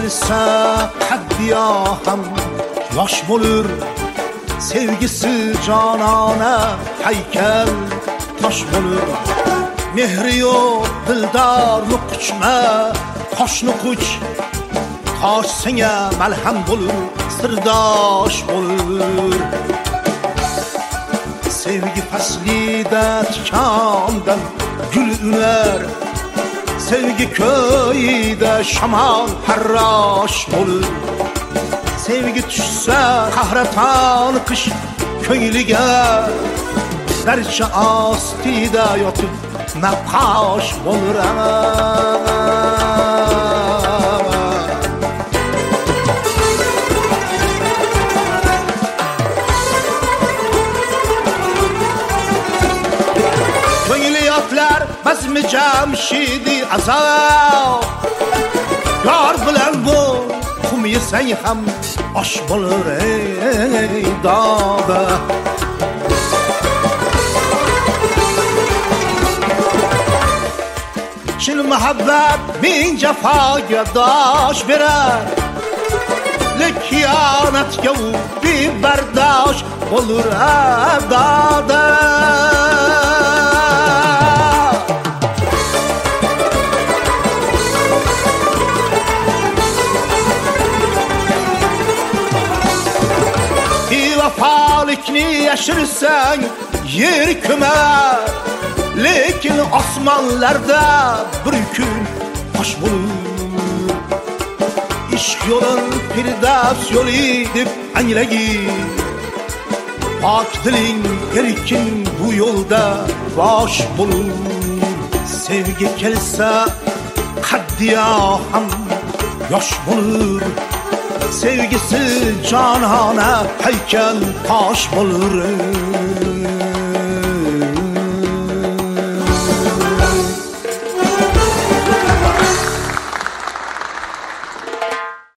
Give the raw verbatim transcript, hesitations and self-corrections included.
kelsa qaddiyo ham yosh bo'lur, sevgisi jonona haykal tosh bo'lur. Mehri yo'q dildorni quchma, toshni quch, tosh senga malham bo'lur, sirdosh bo'lur. Sevgi faslida tikandan gul unar, sevgi ko'yida shamol harrosh bo'lur. Sevgi tushsa qahraton qish ko'ngliga, darcha ostida yotib naqosh bo'lur. Ko'ngli yotlar bazmi jamshidi azob, yor bilan bu qum yesang ham osh bo'lur ey doda. Shin muhabbat ming jafoga dosh berar, lekin xiyonatga u bebardosh bo'lur doda. Vafolikni yashirsang yer ko'mar, lekin osmonlarda bir kun tosh bo'lur. Ishq yo'lin Firdavs yo'li deb anglagin, pok diling erkin bu yo'lda bosh bo'lur. Sevgi kelsa qaddiyo ham yosh bo'lur, sevgisi jonona haykal tosh bo'lur.